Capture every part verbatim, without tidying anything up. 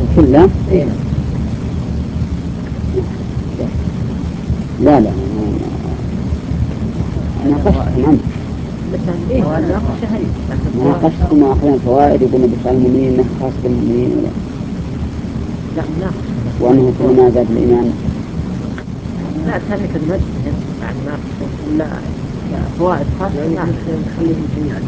كلها؟ لا لا ناقشتكم أنت ناقشتكم آخرين فوائد يقولون بشأن المؤمنين أنه خاص بالمؤمنين ولا وأنه كل ما زاد الإيمان لا تارك المجد يعني ما لا فوائد خاصة يعني نخليهم جميعا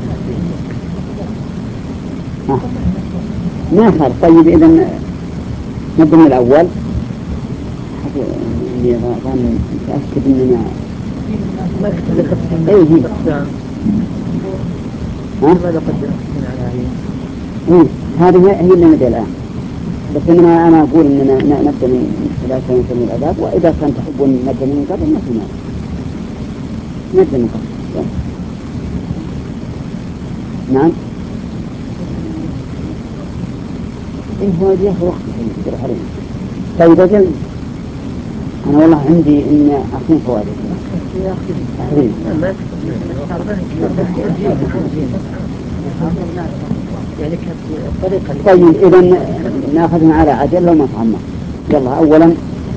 ما خالف. طيب إذن نبدأ من الأول اللي كان متأكد إننا ما اختلفت إيه هي ها؟ ماذا قدرت على إيه هذه هي اللي نبدأ الآن. بس إنما أنا أقول إننا نبدأ من إذا كان من الأداب وإذا كان تحبون نبدأ من قبل ما في مانع نبدأ من قبل. نعم إيه هو يأخذ وقت يقدر عليه. طيب أجل أنا والله عندي إن أخذ فوائد أخذين يعني كانت الطريقة. طيب إذن نأخذها على عجل لو ما فهمنا. يلا أولا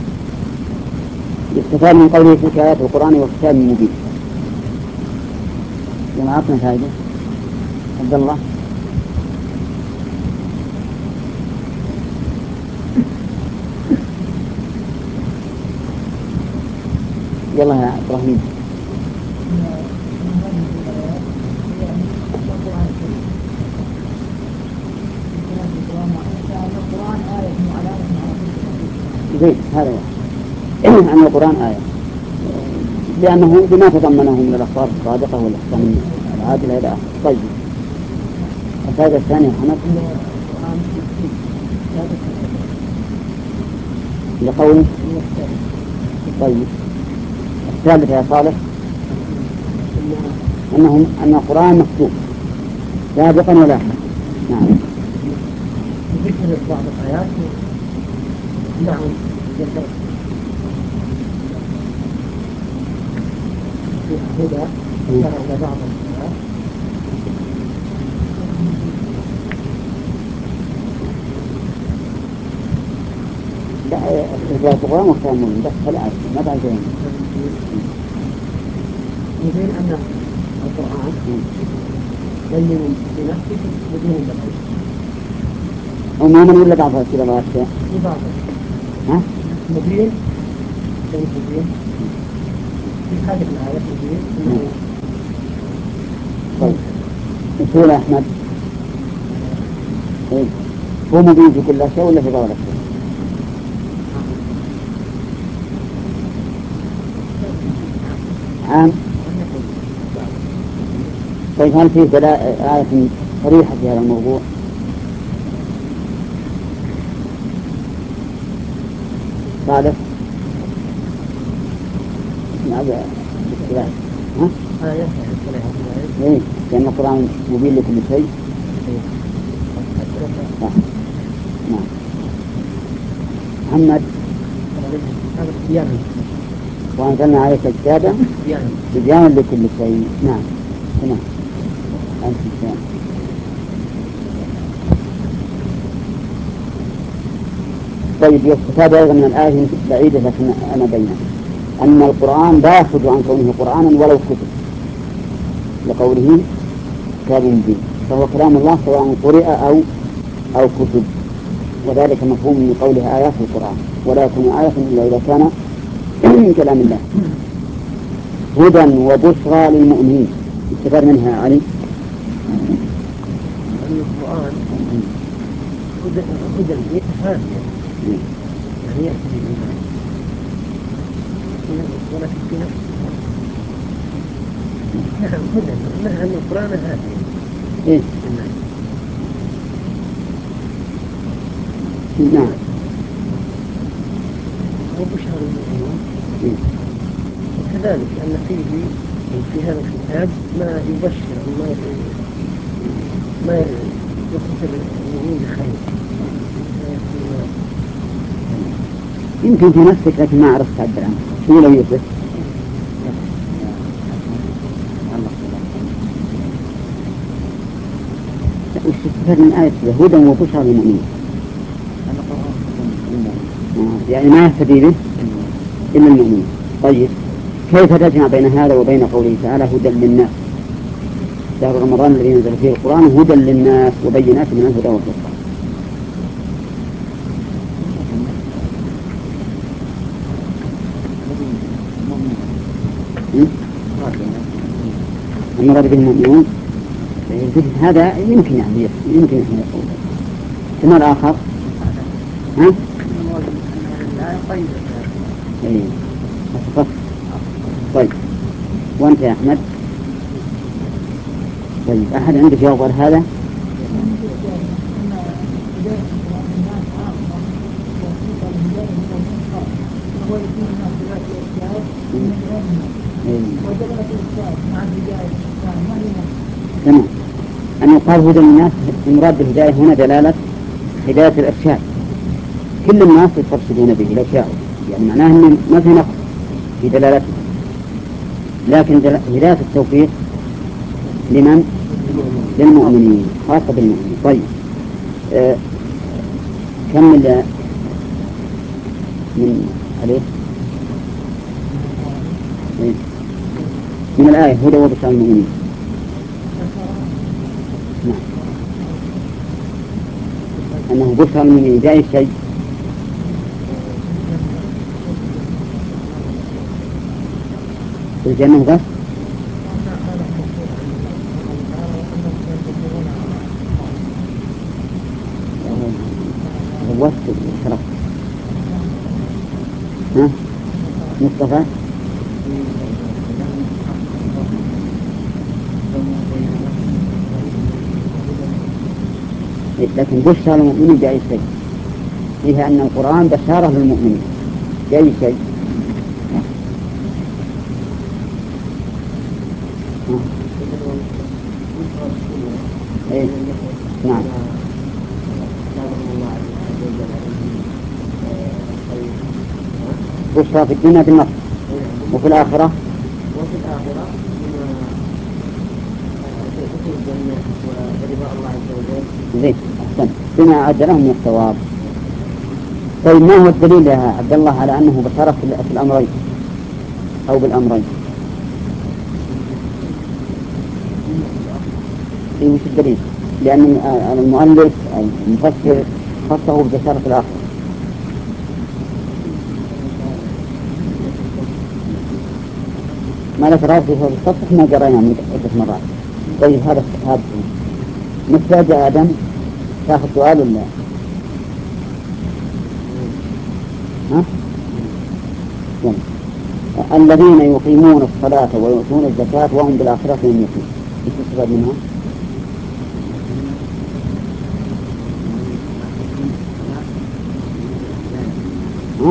يستفاد من قوله في آيات القرآن وكتاب مبين. لما عطنا فائدة عبد الله يلا يا إبراهيم. زين هذا أن القرآن آية لأنه بما تضمنه من الأخبار الصادقة والأحكام العادلة إلى آخره. طيب الفائدة الثانية حمد لقول طيب الثالثة يا صالح أنهم أن القرآن مكتوب سابقا ولاحقا. نعم ذكر بعض الآيات نعم في هدى ذكر بعض الآيات لا القرآن وكتاب مبين بس الآية ما بعد ذلك. يبين أن القرآن بين بنفسه بدون تفسير عموما ولا بعض كذا بعض شيء؟ بعض ها؟ مبين بين مبين في هذه الآية مبين. طيب نقول أحمد إيه هو مبين في كل شيء ولا في بعض الشيء؟ عام. طيب هل فيه دلائل آية صريحة في هذا الموضوع؟ صالح هذا الاختلاف ها؟ آية إيه لأن القرآن مبين لكل شيء. نعم محمد هذا بيان وأنزلنا عليك الكتاب بيان لكل شيء. نعم تمام أنت الثاني. طيب يستفاد أيضا من الآية بعيدة لكن أنا بينها أن القرآن لا يخرج عن كونه قرآنا ولو كتب لقوله كتاب مبين فهو كلام الله سواء قرئ أو أو كتب وذلك مفهوم من قوله آيات القرآن ولا يكون آية إلا إذا كان من كلام الله. هدى وبشرى للمؤمنين استفاد منها علي أن القرآن هدى هدى يتفادى يعني يأتي بالإيمان ولكن في نفس نعم هدى معنى أن القرآن هادي إيه نعم وبشرى للمؤمنين وكذلك أن فيه في هذا الكتاب ما يبشر ما ما يخبر المؤمنين بخير. يمكن في نفسك لكن ما عرفت تعبر عنه. شو لو يوسف؟ وش استفاد من آية هدى وبشرى للمؤمنين؟ يعني ما يهتدي به إلا المؤمنين. طيب كيف تجمع بين هذا وبين قوله تعالى هدى للناس؟ شهر رمضان الذي ينزل فيه القرآن هدى للناس وبينات من الهدى والفرقان. المراد به المؤمنون هذا يمكن يعني يمكن احنا نقول. ثم الآخر ها؟ اي طيب وانت يا احمد؟ طيب احد عنده جواب على هذا؟ تمام. أن يقال هدى الناس المراد بالهداية هنا دلالة هداية الإرشاد، كل الناس يسترشدون به لو شاءوا، يعني معناه أن ما في نقص في دلالته، لكن هداية التوفيق لمن؟ للمؤمنين، خاصة بالمؤمنين. طيب آه كمل من عليه من الآية هدى وبشرى المؤمنين. نعم أنه بشرى المؤمنين جاي شيء الجنة بس وسط شرف. ها مصطفى لكن بشرى المؤمنين جاي شيء فيها أن القرآن بشارة للمؤمنين جاي شيء. إيه؟ نعم بشرى في الدنيا بالنصر وفي الآخرة وفي الآخرة ورضا الله عز وجل. زين أحسن بما أعد لهم من الثواب. طيب ما هو الدليل يا عبد الله على أنه بشرى في الأمرين أو بالأمرين؟ إيه وش الدليل؟ لأن المؤلف المفسر خصه ببشارة الآخرة. ما لك رأسي هو بالصفح ما جرينا من عدة مرات. طيب هذا هذا محتاج آدم تأخذ سؤال ولا ها؟ يعني. الذين يقيمون الصلاة ويؤتون الزكاة وهم بالآخرة هم يوقنون. إيش استفاد منها؟ ها؟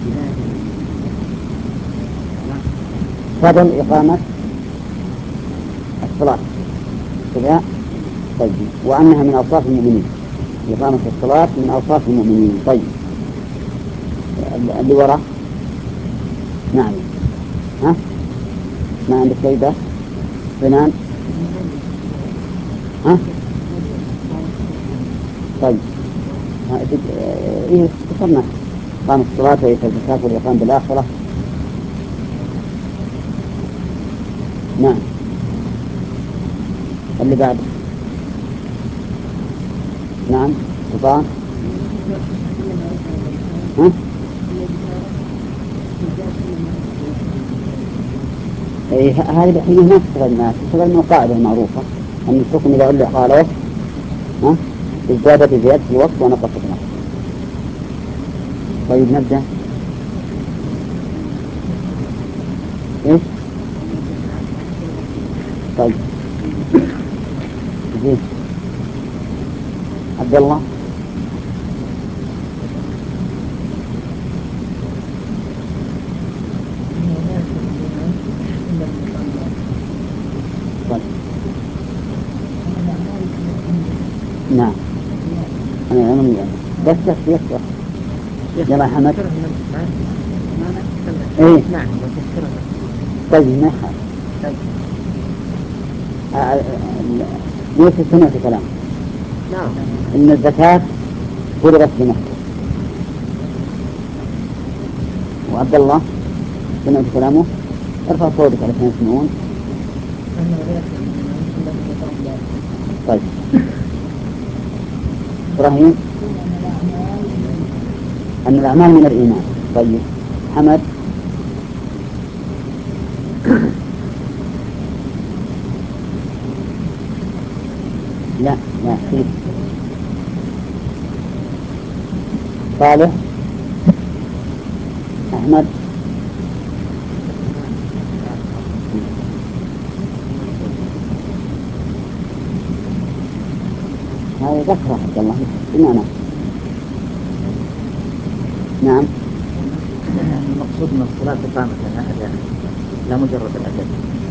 فضل إقامة الصلاة كذا. طيب وأنها من أوصاف المؤمنين، إقامة الصلاة من أوصاف المؤمنين. طيب اللي وراء نعم ها ما عندك شيء بس فنان ها طيب إيه تصرنا إقامة الصلاة وإيتاء الزكاة والإقامة بالآخرة. نعم اللي بعد نعم سلطان ها إيه هذه الحين ما تشتغل معك، تشتغل من القاعدة المعروفة أن الحكم إذا علق على وقت ها ازداد بزيادة الوقت ونقص النقص. طيب نبدأ. إيش؟ طيب زين عبد الله طيب. نعم أنا أنا يعني بس تحكي يكفر يلا حمد إيه نعم. طيب ما يخاف. يوسف سمعت كلام نعم إن الزكاة فرضت بمكة وعبد الله سمعت كلامه؟ ارفع صوتك علشان يسمعون. طيب إبراهيم أن الأعمال من الإيمان. طيب حمد لا لا فيه. صالح أحمد هذا ذكره عبد الله بمعنى نعم. المقصود من الصلاة إقامتها أداء لا مجرد الأداء،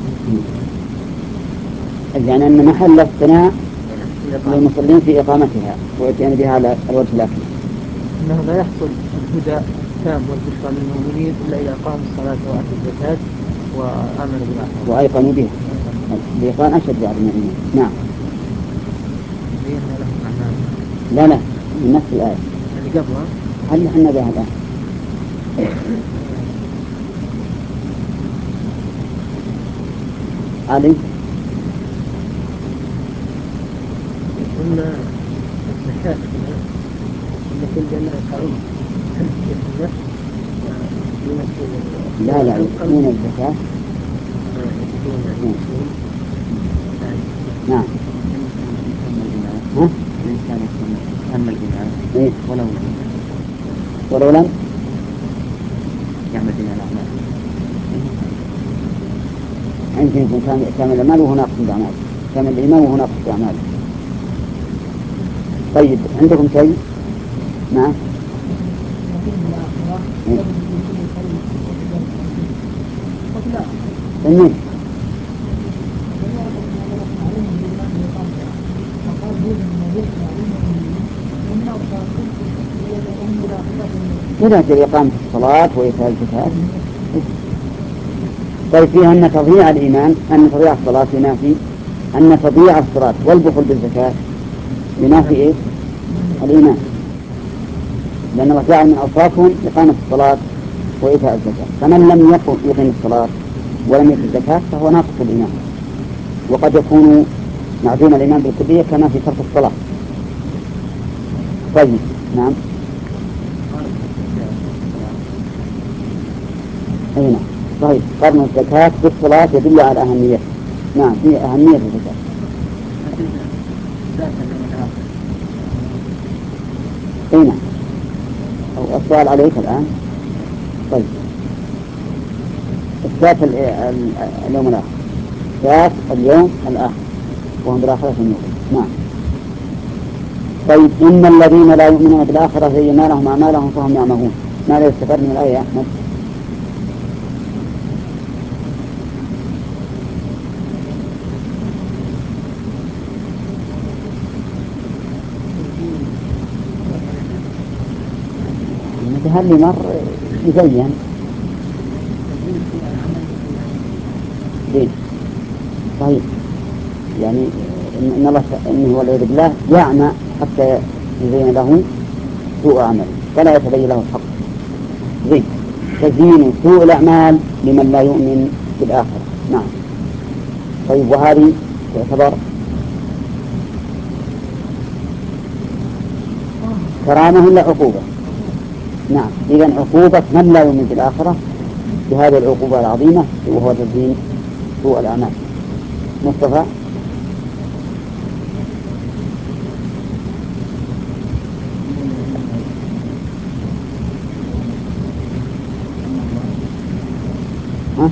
يعني أن محل الثناء للمصلين في إقامتها ويتيان بها على الوجه الأكمل. أنه لا يحصل الهدى التام والبشرى للمؤمنين إلا إذا قاموا الصلاة وآتوا الزكاة وآمنوا بالآخرة وأيقنوا بها. الإيقان أشد بعد من الإيمان. نعم. لا لا من نفس الآية اللي قبلها هل حنا بها الآن. علي قلنا الزكاة إن كل جنة يقعون لا لا يكون الزكاة. نعم. ها؟ الإنسان يكون تام الإيمان إيه؟ ولو ولو لم يعمل بها الأعمال. يمكن يكون كامل الأعمال وهو ناقص الأعمال، كامل الإيمان وهو ناقص الأعمال. طيب عندكم شيء؟ نعم. إيه؟ كذا في إقامة الصلاة وإيتاء الزكاة. طيب فيها أن تضييع الإيمان أن تضييع الصلاة ينافي أن تضييع الصلاة والبخل بالزكاة ينافي إيه؟ الإيمان، لأن الله جعل من أوصافهم إقامة الصلاة وإيتاء الزكاة، فمن لم يقم يقيم الصلاة ولم يؤتي الزكاة فهو ناقص الإيمان، وقد يكون معدوم الإيمان بالكلية كما في ترك الصلاة. طيب نعم. أي نعم. طيب قرن الزكاة بالصلاة يدل على أهمية. نعم في أهمية الزكاة. أي نعم. أو السؤال عليك الآن. طيب الذات اليوم الآخر، ذات اليوم الآخر وهم بالآخرة اليوم. نعم. طيب إن الذين لا يؤمنون بالآخرة زينا لهم أعمالهم فهم يعمهون. ماذا يستفاد من الآية يا أحمد؟ المتهلي مر يزين ليه؟ طيب يعني إن الله إنه والعياذ بالله يعمى حتى يزين له سوء عمله فلا يتبين له الحق. زين تزيين سوء الأعمال لمن لا يؤمن بالآخرة. نعم. طيب وهذه تعتبر كرامة ولا عقوبة؟ نعم. إذن عقوبة من لا يؤمن بالآخرة بهذه العقوبة العظيمة وهو تزيين سوء الأعمال. مصطفى ها؟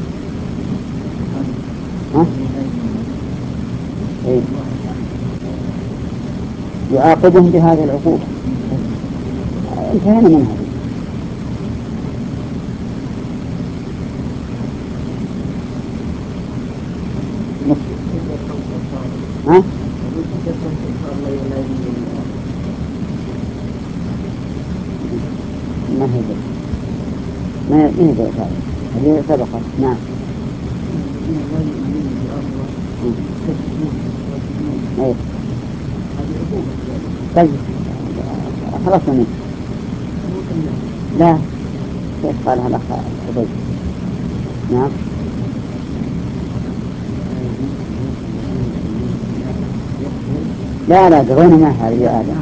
ها؟ إيه؟ يعاقبهم بهذه العقوبة. انتهينا منها. ها؟ ما هي ذلك؟ ما هي ذلك هذه؟ هذه سبقت. نعم. أيه. طيب خلاص مني. لا كيف قالها الأخ عبيد؟ نعم. لا لا قرينا ما هذه يا آدم.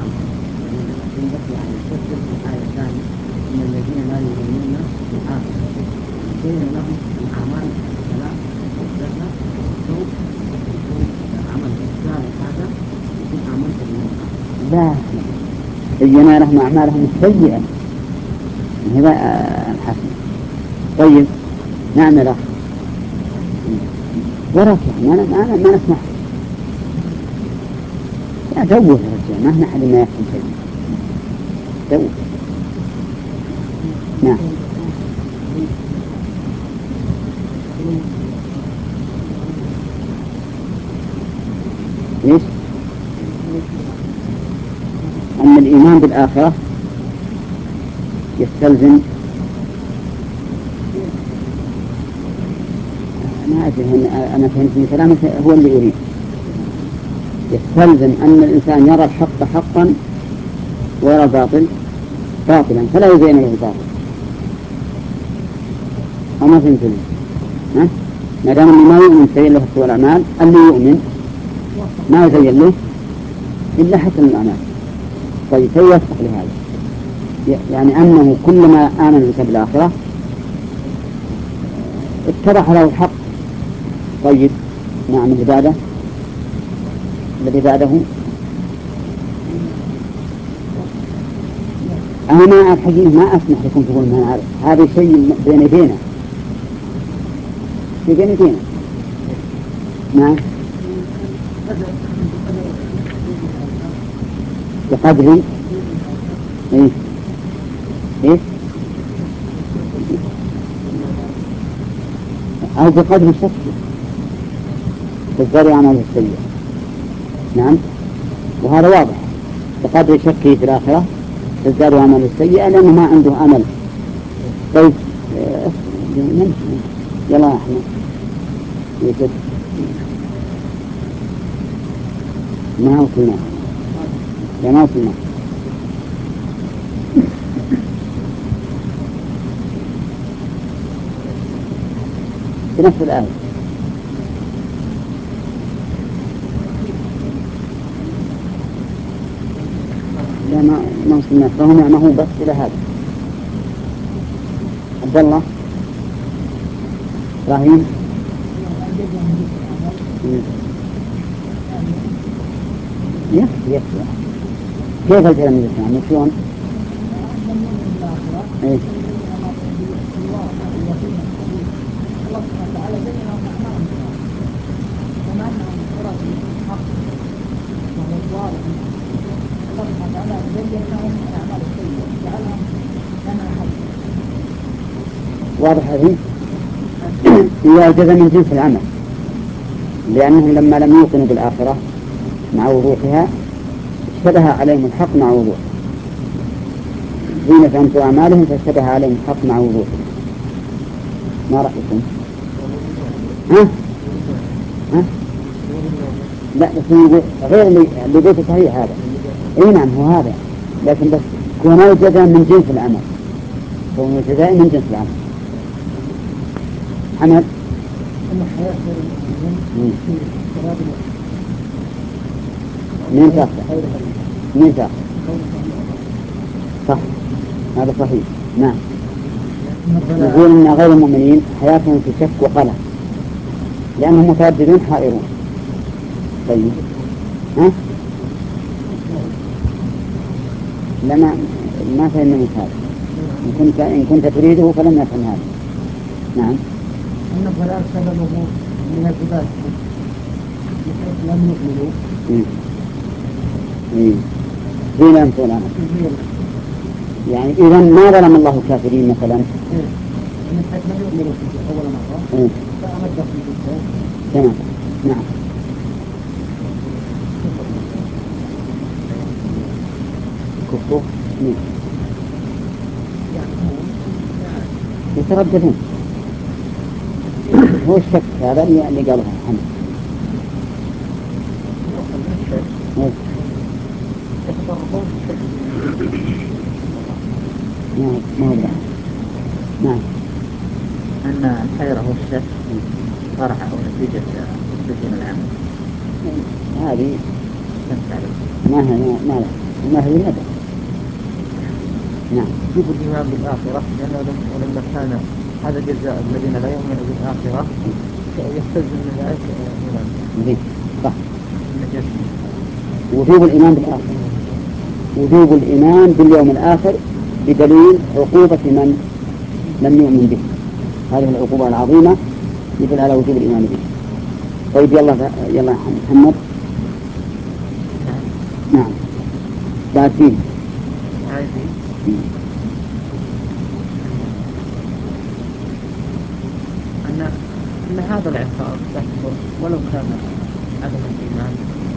إن الذين لا يؤمنون بالآخرة قيل لهم الأعمال فلا تستثنى سوء العمل الثالث هذا يكون أعمال بالآخرة. لا بينا لهم أعمالهم السيئة هذا الحسن. طيب نعم الأخ وراك ما ما ما نسمح. لا دوه يا رجال ما احنا حد ما يحكم شيء. دوه. نعم. ليش؟ أن الإيمان بالآخرة يستلزم أنا أدري أنا فهمت من كلامك هو اللي يريد يستلزم أن الإنسان يرى الحق حقا ويرى الباطل باطلا فلا يزين له الباطل. أما فهمت ها؟ ما دام اللي ما يؤمن يزين له سوء الأعمال اللي يؤمن ما يزين له إلا حسن الأعمال. طيب فيوفق لهذا يعني أنه كلما آمن بك بالآخرة اتضح له الحق. طيب نعم اللي بعده الذي بعده أنا ما الحقيقة ما أسمح لكم تقولون ما نعرف هذا شيء بين يدينا في بين يدينا. نعم بقدر إيه إيه أو بقدر الشك تزداد عمله السيء. نعم وهذا واضح بقدر شكه في الآخرة تزداد عمله السيء لأنه ما عنده أمل. طيب يلا احنا يوسف ما وصلنا يا ما وصلنا في نفس الآية. لا ما ما وصلنا فهم يعني هو بس إلى هذا. عبد الله إبراهيم يكفي يكفي كيف الكلام من الإسلام شلون؟ إيه واضح هذه هي جزء من جنس العمل لأنهم لما لم يوقنوا بالآخرة مع وضوحها اشتبه عليهم الحق مع وضوح حين فهمتوا أعمالهم فاشتبه عليهم الحق مع وضوح. ما رأيكم؟ ها؟ ها؟ لا بس غير اللي اللي قلت صحيح هذا. اي نعم هو هذا لكن بس كونه جزاء من جنس العمل كونه جزاء من جنس العمل. حمد مين تأخذ مين تأخذ صح هذا صحيح. نعم نقول إن غير المؤمنين حياتهم في شك وقلق لأنهم مترددون حائرون. طيب ها لما ما فهمنا من هذا إن كنت إن كنت تريده فلم يفهم هذا. نعم أن الضلال سببه من العباد بحيث لم يؤمنوا دين أمثل العمل يعني إذا ما ظلم الله الكافرين مثلا من حيث لم يؤمنوا في أول مرة فأمده في الجزء. تمام. نعم كفر يترددون هو الشك هذا اللي قاله محمد. ما ما هو نعم. أن الحيرة والشك فرع أو نتيجة تسليم العمل. هذه لم تعرف. ما هي ما لا ما هي ندى. نعم. يجب الإيمان بالآخرة لأنه لما كان هذا جزاء الذين لا يؤمنون بالآخرة يستلزم من ذلك الإيمان. صح. وجوب الإيمان بالآخرة، وجوب الإيمان باليوم الآخر بدليل عقوبة من لم يؤمن به. هذه العقوبة العظيمة يدل على وجوب الإيمان به. طيب يلا يلا محمد. نعم. بعد فيه. أن أن هذا العقاب يحصل ولو كان عدم الإيمان،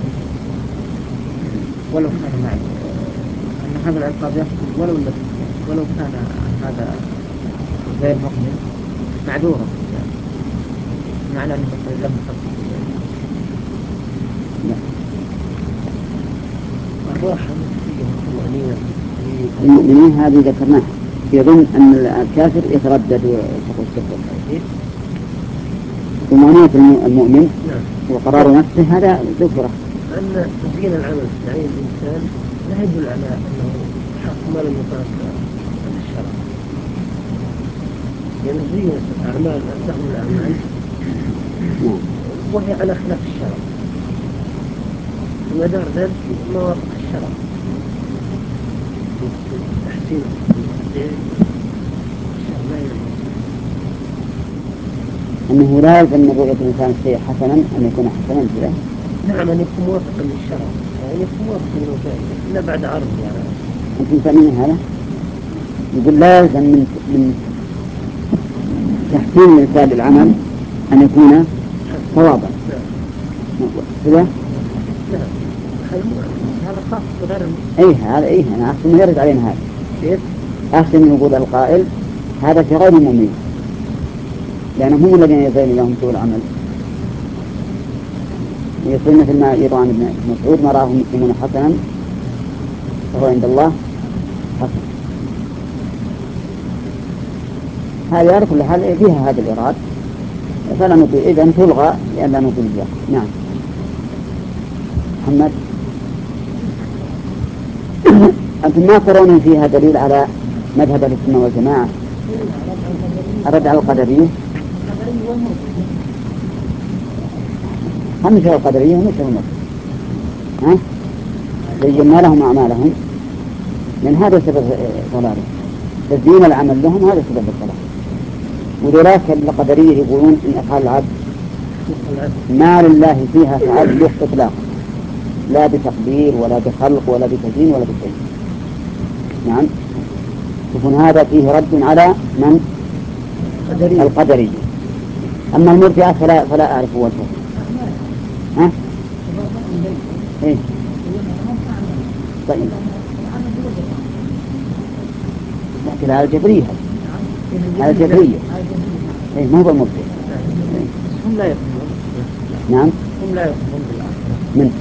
ولو كان معه أن هذا العقاب يحصل ولو ولو كان هذا غير مؤمن معذورا، يعني معنى أنه لم يحصل. الراحة الطمأنينة المؤمنين هذه ذكرناها، يظن أن الكافر يتردد ويتقول الكفر. طمأنينة المؤمن وقرار نفسه هذا ذكره. أن تزيين العمل في عين الإنسان لا يدل على أنه حق ما لم يقاس عن الشرع، يعني تزيين الأعمال تهم الأعمال وهي على خلاف الشرع، ومدار ذلك ما وافق الشرع تحسين أنه لا يلزم من رؤية الإنسان الشيء حسنا أن يكون حسنا فيه. نعم، أن يكون موافقا للشرع، يعني يكون موافقا للوجائه إلا بعد عرض. يعني أنتم فاهمين هذا؟ يقول لا يلزم من من تحسين الإنسان للعمل أن يكون صوابا. كذا؟ هذا خاص بغير. إيه هذا إيه أنا أحسن يرد علينا هذا. إيه؟ أحسن يقول القائل هذا في غير المؤمنين، لأنهم هم الذين يزين لهم سوء العمل. يصير مثل ما يروى عن ابن مسعود ما راه المسلمون حسنا فهو عند الله حسن. هذه على كل حال فيها هذا الإراد، فلا نطيع إذن تلغى لأن لا نطيع بها. نعم. محمد. أنتم ما ترون فيها دليل على مذهب السنة والجماعة الرد على القدرية؟ هم مثل القدرية ومثل المرجئة. ها؟ زينا لهم أعمالهم، من هذا سبب ضلالهم، تزيين العمل لهم هذا سبب الضلال. ولذلك القدرية يقولون إن أفعال العبد ما لله فيها تعلق إطلاقا، لا بتقدير ولا بخلق ولا بتزيين ولا بشيء. نعم. يكون هذا فيه رد على من؟ القدرية. القدرية. أما المرجئة فلا فلا أعرف هو الفرق. ها؟ إيه؟ طيب. لكن على الجبرية، على الجبرية. إيه ما هو المرجئة. هم لا يؤمنون. نعم. هم لا يؤمنون بالآخرة. من؟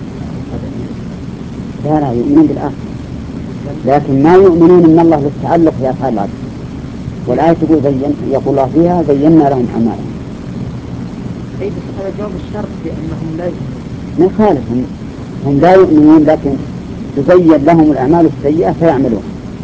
لا لا يؤمنون بالآخرة، لكن ما يؤمنون أن الله يتعلق بأفعال العبد. والآية تقول زين، يقول الله فيها زينا لهم أعمالهم. أي بس هذا جواب الشرط بأنهم لا يؤمنون. من خالفهم هم لا يؤمنون، لكن تزين لهم الأعمال السيئة فيعملون،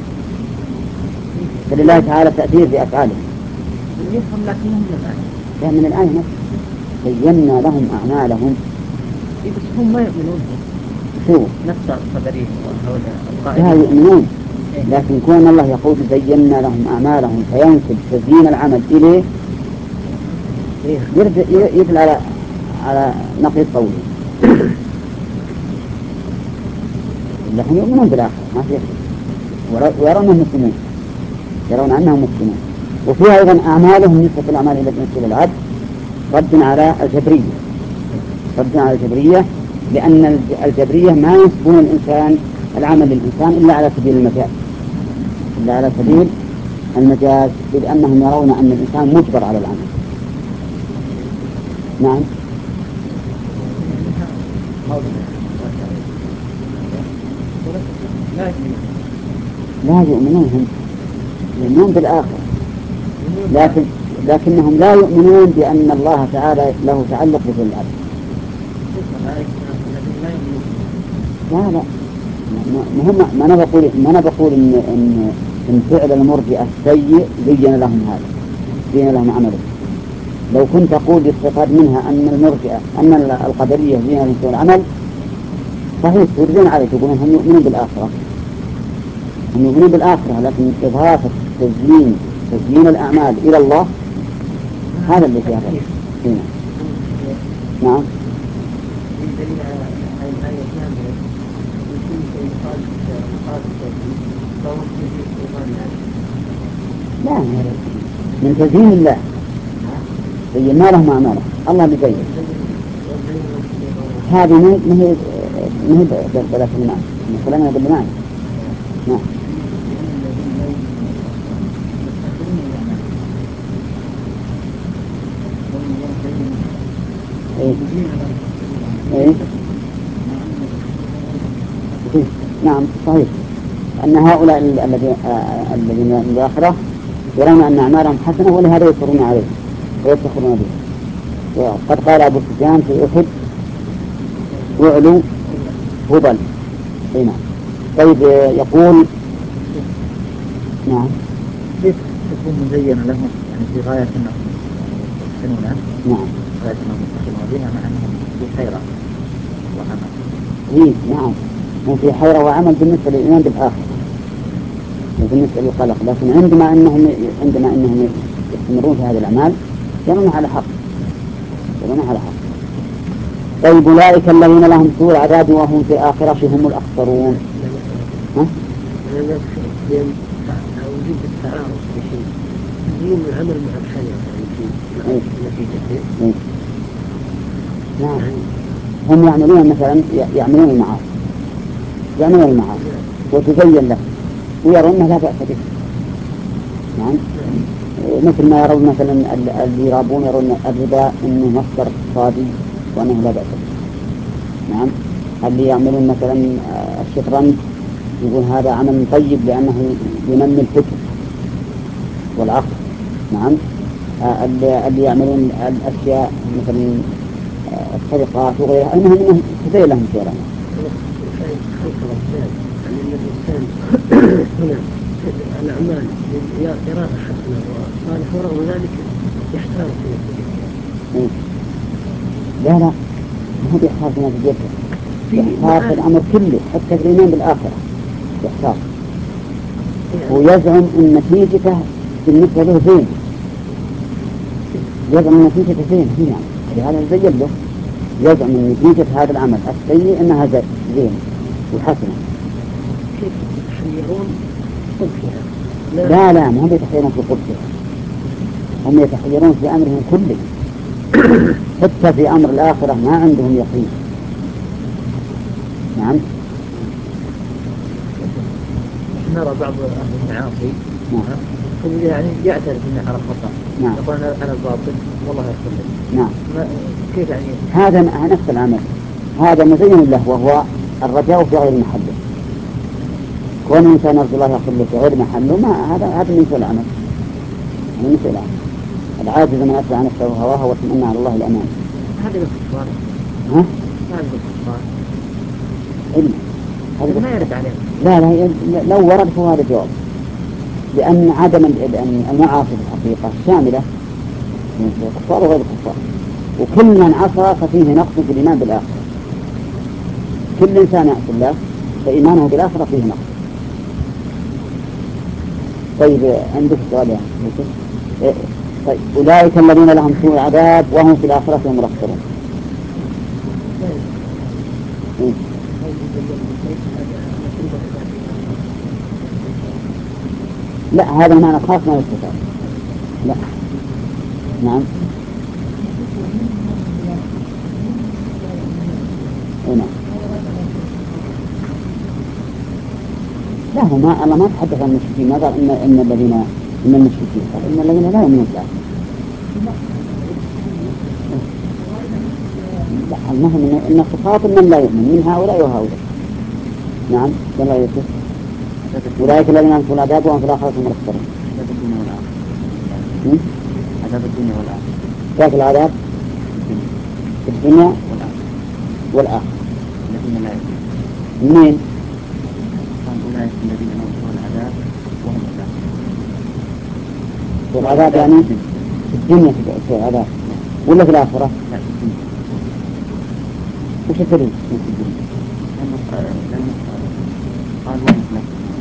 فلله تعالى تأثير بأفعالهم. يفهم لكنهم من الآية. كان من الآية نفسها زينا لهم أعمالهم. إيه بس هم ما يؤمنون. شو؟ نفس القدرية لا يؤمنون، لكن كون الله يقول زينا لهم أعمالهم فينسب تزيين العمل إليه يدل على على نقيض قوله. لكن يؤمنون بالآخرة ما فيه، ويرون أنهم مسلمون، يرون أنهم مسلمون. وفيها أيضا أعمالهم نسبة الأعمال التي تنسب العبد رد على الجبرية، رد على الجبرية، لأن الجبرية ما ينسبون الإنسان العمل للإنسان إلا على سبيل المجاز، إلا على سبيل المجاز، إذ أنهم يرون أن الإنسان مجبر على العمل. نعم. لا يؤمنون هم، يؤمنون بالآخرة، لكن لكنهم لا يؤمنون بأن الله تعالى له تعلق بكل الأرض. لا لا ما ما أنا بقول ما أنا بقول إن إن إن فعل المرجئة السيء زين لهم هذا زين لهم عمله. لو كنت أقول يستفاد منها أن المرجئة أن القدرية زين لهم سوء العمل صحيح تردون عليه تقولون هم يؤمنون بالآخرة هم يؤمنون بالآخرة لكن إضافة تزيين تزيين الأعمال إلى الله هذا اللي فيها هنا. نعم. لا من تزيين الله زين ما لهم أعماله الله اللي زين هذه ما هي ما هي بلا كلمات كلامنا بالمعنى. نعم. إيه. إيه. نعم صحيح أن هؤلاء الذين الذين من الآخرة يرون أن أعمالهم حسنة ولهذا يصرون عليه ويفتخرون به. وقد قال أبو سفيان في أحد وعلو هبل. نعم. طيب يقول نعم كيف تكون مزينة لهم يعني في غاية أنهم يحسنونها نعم غاية أنهم يفتخرون بها مع أنهم في حيرة وعمل. إيه نعم هم في حيرة وعمل بالنسبة للإيمان بالآخرة وبالنسبة للقلق لكن عندما أنهم عندما أنهم يستمرون في هذه الأعمال يرون على حق يرون على حق. طيب أولئك الذين لهم سوء العذاب وهم في الآخرة هم الأخسرون. ها؟ وجود التعارض بشيء دين العمل مع الشريعة يعني في نتيجته. نعم هم يعملون مثلا يعملون المعاصي يعملون المعاصي وتزين له ويرون أنه لا بأس به. نعم مثل ما يرون مثلا اللي يرابون يرون الربا أنه مصدر اقتصادي وأنه لا بأس به. نعم اللي يعملون مثلا الشطرنج يقول هذا عمل طيب لأنه ينمي الفكر والعقل. نعم اللي, اللي يعملون الأشياء مثلا السرقات وغيرها المهم أنه تزين لهم شيئا. هنا الأعمال إرادة حسنة وصالح ورغم ذلك يحتاج في نتيجته. لا لا ما هو بيحتاج في نتيجته يحتاج في الأمر كله حتى في الإيمان بالآخرة يحتاج ويزعم أن نتيجته بالنسبة له زين يزعم أن نتيجته زين هنا لهذا يزين له يزعم أن نتيجة هذا العمل السيء أنها زين وحسنة. كيف يتحيرون قبحها؟ لا لا ما هم يتحيرون في قبحها هم يتحيرون في أمرهم كله حتى في أمر الآخرة ما عندهم يقين. نعم نرى بعض أهل المعاصي نعم يعني يعترف أنه على خطأ نعم يقول أنا باطل والله يغفر لي. نعم كيف يعني هذا نفس العمل هذا مزين له وهو الرجاء في غير محله. كون الإنسان يرجو الله يغفر له في غير محله ما هذا هذا من سوء العمل من سوء العمل. العاجز من أتبع نفسه وهواها واطمأن على الله الأمان. هذا باختصار. ها؟ هذا باختصار. إلا هذا ما يرد عليه. لا لا لو ورد فهو هذا الجواب لأن عدم المعاصي في الحقيقة شاملة من الكفار وغير الكفار وكل من عصى ففيه نقص في الإيمان بالآخرة. كل إنسان يعصي الله فإيمانه بالآخرة فيه نقص. طيب عندك سؤال يا إيه؟ طيب أولئك الذين لهم سوء العذاب وهم في الآخرة هم الأخسرون. إيه؟ لا هذا المعنى خاص ما يستفاد. لا نعم نعم لا هو ما الله ما تحدث عن المشركين ما قال إن إن الذين إن المشركين قال إن الذين لا يؤمنون بالله. لا المهم إن خطاب من لا يؤمن من هؤلاء وهؤلاء. نعم كما يقول أولئك الذين لهم سوء العذاب وهم في الآخرة هم الأخسرون. عذاب الدنيا والآخرة. ذاك العذاب في الدنيا والآخرة والآخرة الذين لا يؤمنون. منين؟ قال أولئك الذين نورثهم العذاب وهم لا والعذاب يعني في الدنيا في العذاب ولا في الآخرة؟ لا في الدنيا. وش الدليل؟ لأنه لأنه قال وهم لا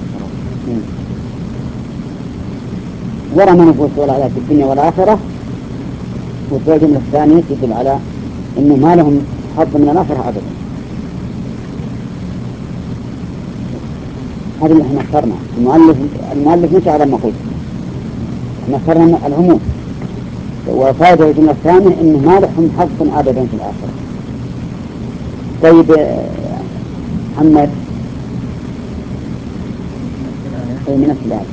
ورا من نقول والعذاب في الدنيا والآخرة، والجملة الثانية تدل على إنه ما لهم حظ من الآخرة أبدا. هذا اللي احنا اخترنا. المؤلف المؤلف مش على ما قلت، احنا اخترنا العموم، وفائدة الجملة الثانية إنه ما لهم حظ أبدا في الآخرة. طيب محمد أي من الثلاث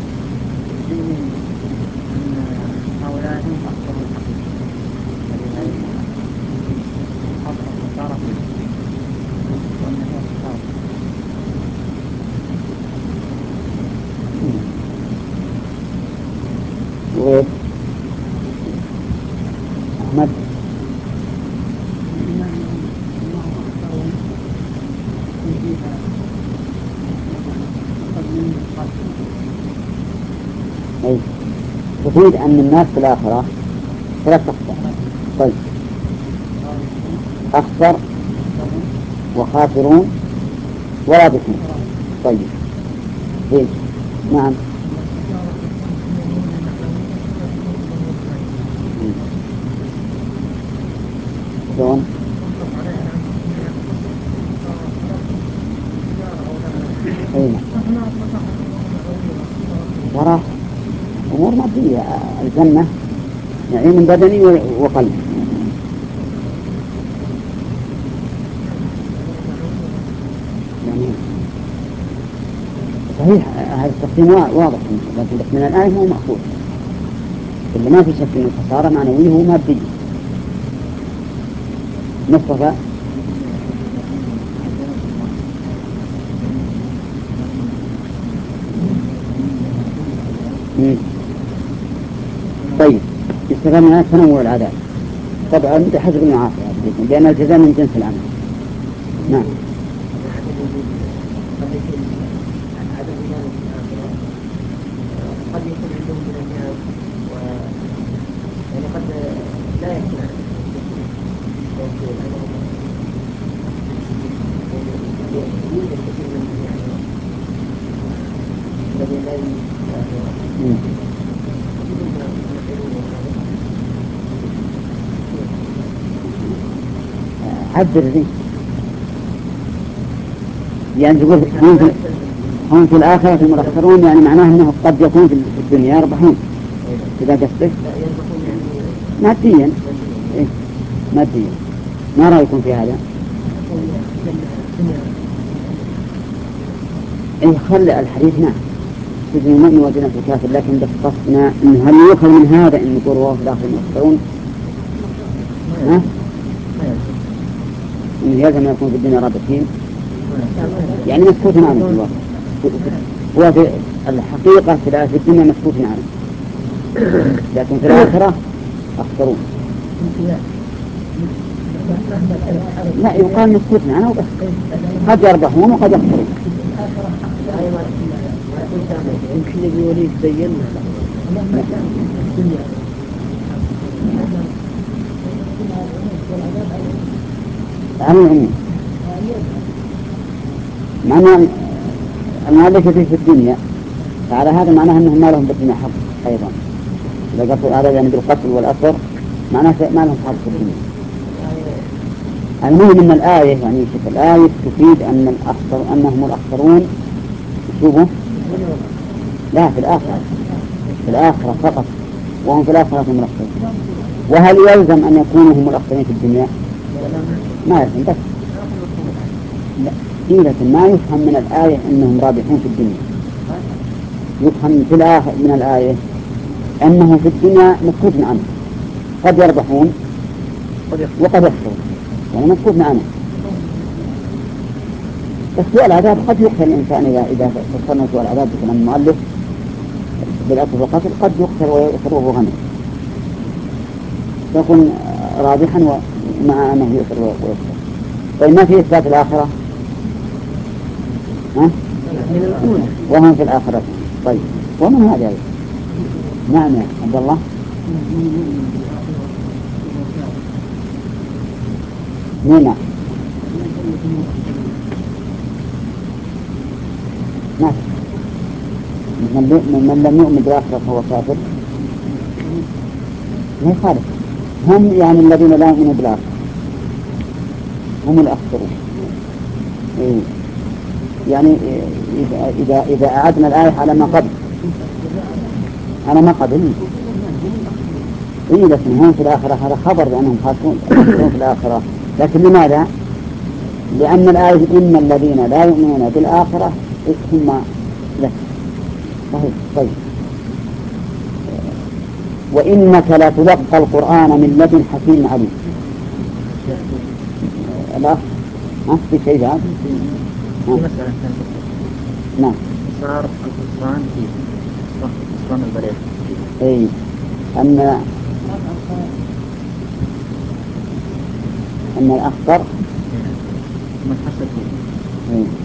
هؤلاء هم أكثر الحقيقة الذين لا يؤمنون حظ الخسارة والنهاية الخسارة. وين أحمد؟ أي تفيد أن الناس في الآخرة ثلاث أقسام. طيب أخسر وخاسرون ورابحون. طيب إيه؟ نعم. شلون؟ إيه؟ ترى أمور مادية. الجنة نعيم بدني وقلبي. يعني صحيح هذا التقسيم واضح، لكن من الآية هو مأخوذ، اللي ما في شك أن الخسارة معنوية ومادية. مصطفى طيب استفدنا تنوع العذاب طبعا بحسب المعاصي، لأن الجزاء من جنس العمل. نعم. قد يكون عندهم من الناس و يعني قد لا يكون يوجد كثير من يعني الذين لا يؤمنون. عبر ذي يعني تقول هم في, هم في الآخرة هم الأخسرون، يعني معناه أنه قد يكون في الدنيا يربحون إذا قصدك ماديا. إيه؟ ماديا. ما رأيكم في هذا؟ إيه خلى الحديث نعم سجن المؤمن وجنة الكافر، لكن بس قصدنا إنه هل يؤخذ من هذا إن يقول وهو في الآخرة يخسرون؟ ها؟ إن يلزم يكون في الدنيا رابطين، يعني مسكوت عنه في الواقع. هو في الحقيقة في الدنيا مسكوت عنه، لكن في الآخرة أخسرون. لا يقال مسكوت عنه وبس، قد يربحون وقد يخسرون. يمكن ابن وليد بين عن العموم معنى المؤلف في الدنيا، فعلى هذا معناه أنهم ما لهم بالدنيا حظ أيضا. إذا قصوا هذا يعني بالقتل والأسر معناه ما لهم حظ في الدنيا. المهم أن الآية يعني شوف الآية تفيد أن الأخسر أنهم الأخسرون. شوفوا لا في الآخرة، في الآخرة فقط، وهم في الآخرة هم الأخسرون. وهل يلزم أن يكونوا هم الأخسرين في الدنيا؟ ما يلزم، بس لا إيه، لكن ما يفهم من الآية أنهم رابحون في الدنيا. يفهم في الآخر من الآية أنهم في الدنيا مسكوت عنه، قد يربحون وقد يخسرون، يعني مسكوت عنه. بس سوء العذاب قد يقتل الإنسان إذا إذا فسرنا سوء العذاب بكلام المؤلف، بالأصل والقتل قد يقتل ويؤثر وهو غني يكون رابحا ومع أنه يؤثر ويؤثر. طيب ما في إثبات الآخرة؟ ها؟ وهم في الآخرة. طيب ومن هذا أيضا؟ نعم يا عبد الله. نعم نعم من لم يؤمن بالآخرة فهو كافر. ما يخالف، هم يعني الذين لا يؤمنون بالآخرة هم الأخسرون. إيه. يعني إذا إذا أعدنا الآية على ما قبل على ما قبل إيه، لكن هم في الآخرة هذا خبر بأنهم خاسرون في الآخرة. لكن لماذا؟ لأن الآية إن الذين لا يؤمنون بالآخرة ثم لك. طيب طيب وإنك لا تلقى القرآن من لدن حكيم عليم. لا ما في شيء بعد. في مسألة نعم صار الخسران في خسران البريد. أي أن أن الأخطر من حصل فيه أي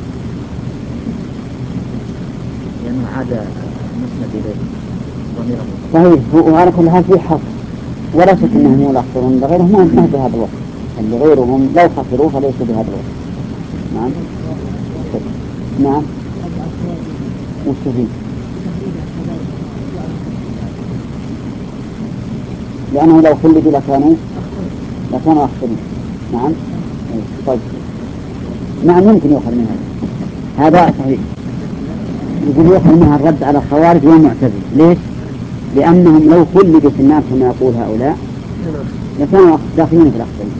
لأنه عاد مسند إليه ضميره. صحيح. وعلى كل حال في حق ولا شك أنهم هم الأخطرون، غيرهم ما بهذا الوقت، اللي غيرهم لو خسروا فليسوا بهذا الوقت. نعم نعم مستفيد لأنه لو خلدوا لكانوا لكانوا أخطرين. نعم طيب نعم ممكن يؤخذ من هذا هذا صحيح. يقول يؤخذ منها الرد على الخوارج والمعتزلة. ليش؟ لأنهم لو خلدوا في النار كما يقول هؤلاء لكانوا داخلين في الأخطرين.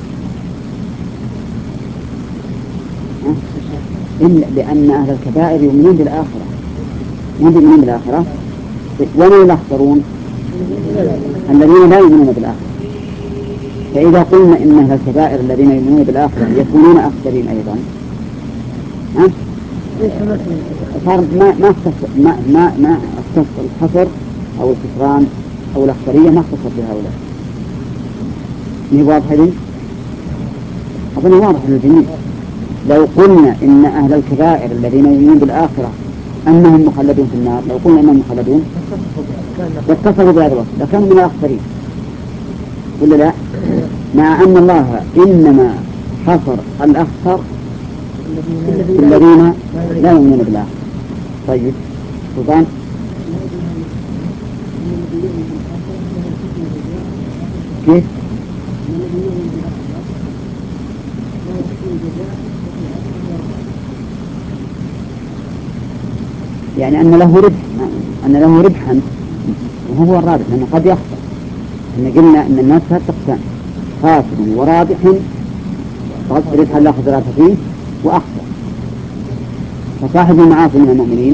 إلا لأن أهل الكبائر يؤمنون بالآخرة يؤمنون بالآخرة ومن الأخطرون الذين لا يؤمنون بالآخرة. فإذا قلنا إن أهل الكبائر الذين يؤمنون بالآخرة يكونون أخطرين أيضا ها؟ صار ما ما ما ما ما اختص الحصر أو الخسران أو الأخطرية ما اختصر بهؤلاء. مي واضح لي؟ أظن واضح للجميع. لو قلنا إن أهل الكبائر الذين يؤمنون بالآخرة أنهم مخلدون في النار، لو قلنا أنهم مخلدون واتصلوا بهذا الوصف لكانوا من الأخطرين ولا لا؟ مع أن الله إنما حصر الأخطر الذين لا يؤمنون بالآخرة. طيب سلطان كيف؟ يعني أن له ربح أن له ربحا وهو الرابح لأنه قد يخسر. إن قلنا أن الناس تقسم خاسر ورابح ربحا لا خسارة فيه وأخسر. فصاحب المعاصي من المؤمنين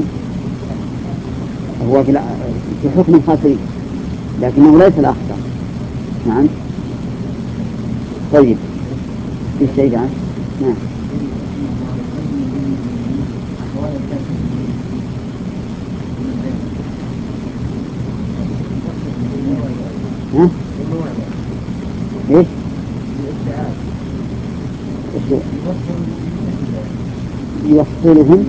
هو في حكم الخاسرين لكنه ليس الأخسر. نعم طيب في شيء بعد؟ نعم ها؟ ايش؟ يوصلهم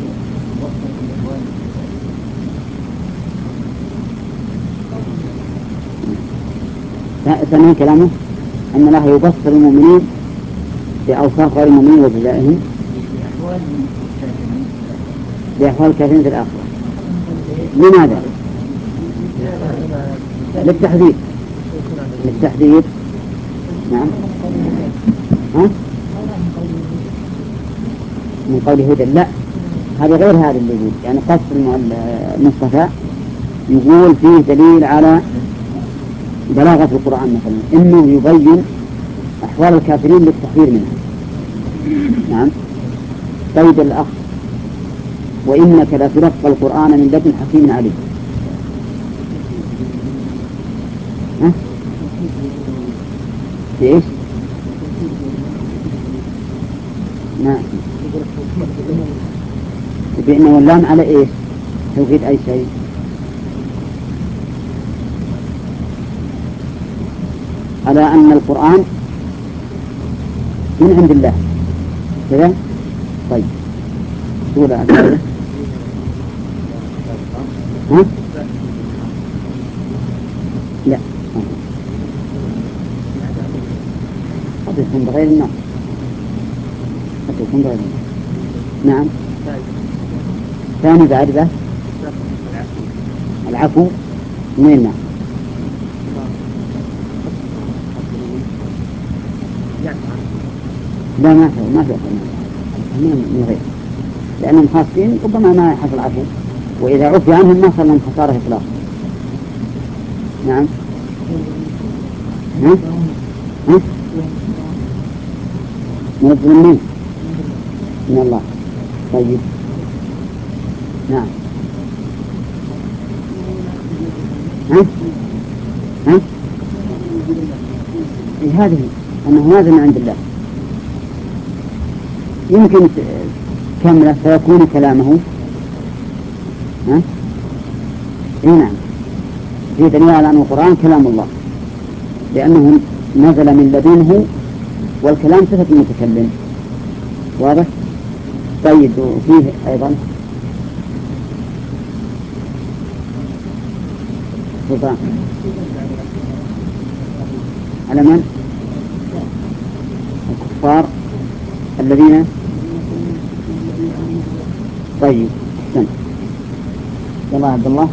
سمعين كلامه أن الله يبصر المؤمنين بأوصاف غير المؤمنين وجزائهم بأحوال الكافرين في الآخرة. لماذا؟ للتحذير للتحذير. نعم ها؟ من قول هدى لا هذا غير هذا اللي يقول يعني قصر المصطفى يقول فيه دليل على بلاغة القرآن مثلا إنه يبين أحوال الكافرين للتحذير منها. نعم طيب الأخ وإنك لا تلقى القرآن من لدن حكيم عليم. ها؟ في إيش؟ نعم بأنه اللام على إيش؟ توكيد أي شيء على أن القرآن من عند الله كذا. طيب سورة الفائدة ها؟ لا قد يكون بغير النار، قد يكون بغير النار. نعم. ثاني بعد ذا العفو من النار. لا ما في ما في من غير، لأنهم خاصين ربما ما يحصل عفو، وإذا عفي عنهم ما صار لهم خسارة إطلاقا. نعم. ها؟ ها؟ من الظلمين من الله. طيب نعم. ها؟ ها؟ إيه هذه أنه هذا من عند الله، يمكن كمله فيكون كلامه. ها؟ إيه نعم، في دليل على أن القرآن كلام الله لأنه نزل من لدنه، والكلام صفة المتكلم. واضح؟ طيب وفيه أيضا سلطان على من؟ الكفار الذين. طيب احسن. يلا عبد الله.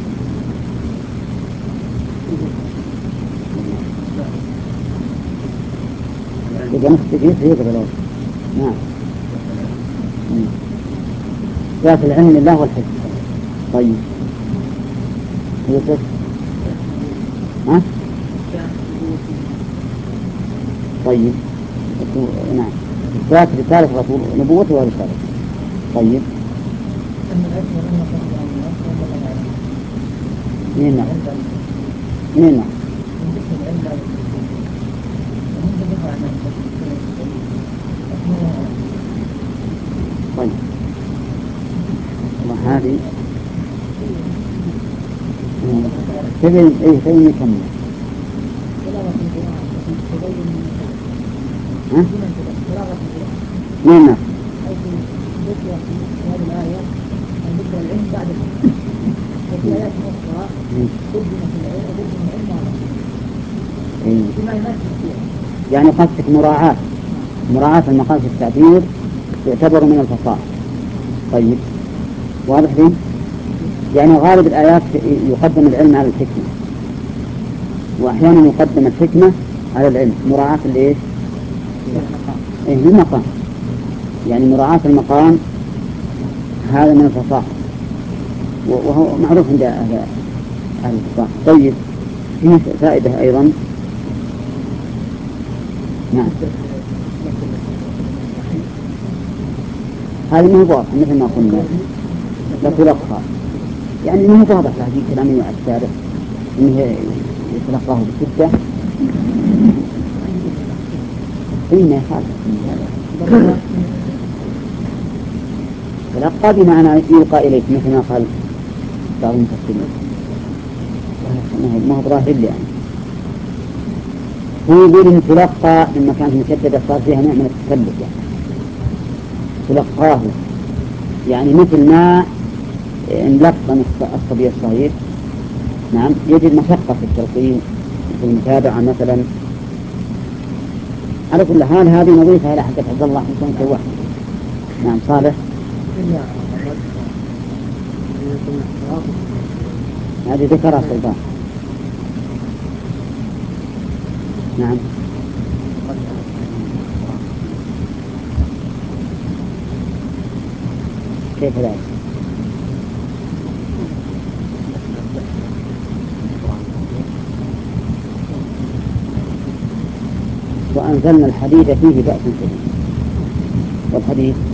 إذا نختفي سيقبل الوقت. نعم. ذات العلم الله والحكمة. طيب يوسف. ها؟ طيب نعم. ذات رسالة رسول نبوته ورسالة. طيب مين نعم مين نعم طيب وهذه تبين ايه تبين يكمل. ها؟ مين نعم يعني قصدك مراعاة مراعاة المقاصد التعبير يعتبر من الفصاحة. طيب واضح لي؟ يعني غالب الآيات يقدم العلم على الحكمة، وأحيانا يقدم الحكمة على العلم مراعاة لإيش؟ إيه المقام، يعني مراعاة المقام هذا من الفصاحة، وهو معروف عند أهل الفصاحة. طيب فيه فائدة أيضا. نعم هذه ما هو واضح مثل ما قلنا لتلقى، يعني ما هو واضح لهذه كلامي على الشارع إنه يتلقاه بشدة. إيه ما يخالف تلقى بمعنى يلقى إليك مثل ما قال بعض المفسرين، ما هو ظاهر لي يعني. هو يقول إن تلقى لما كانت مشددة صار فيها نوع من التكلف، يعني تلقاه يعني مثل ما نلقن الصبي الصغير. نعم يجد مشقة في التلقين في المتابعة مثلا. على كل حال هذه نظيفة إلى حق عبد الله يكون سواح. نعم صالح. هذه ذكرها سلطان. نعم كيف ذلك؟ وأنزلنا الحديد فيه بأس شديد. والحديد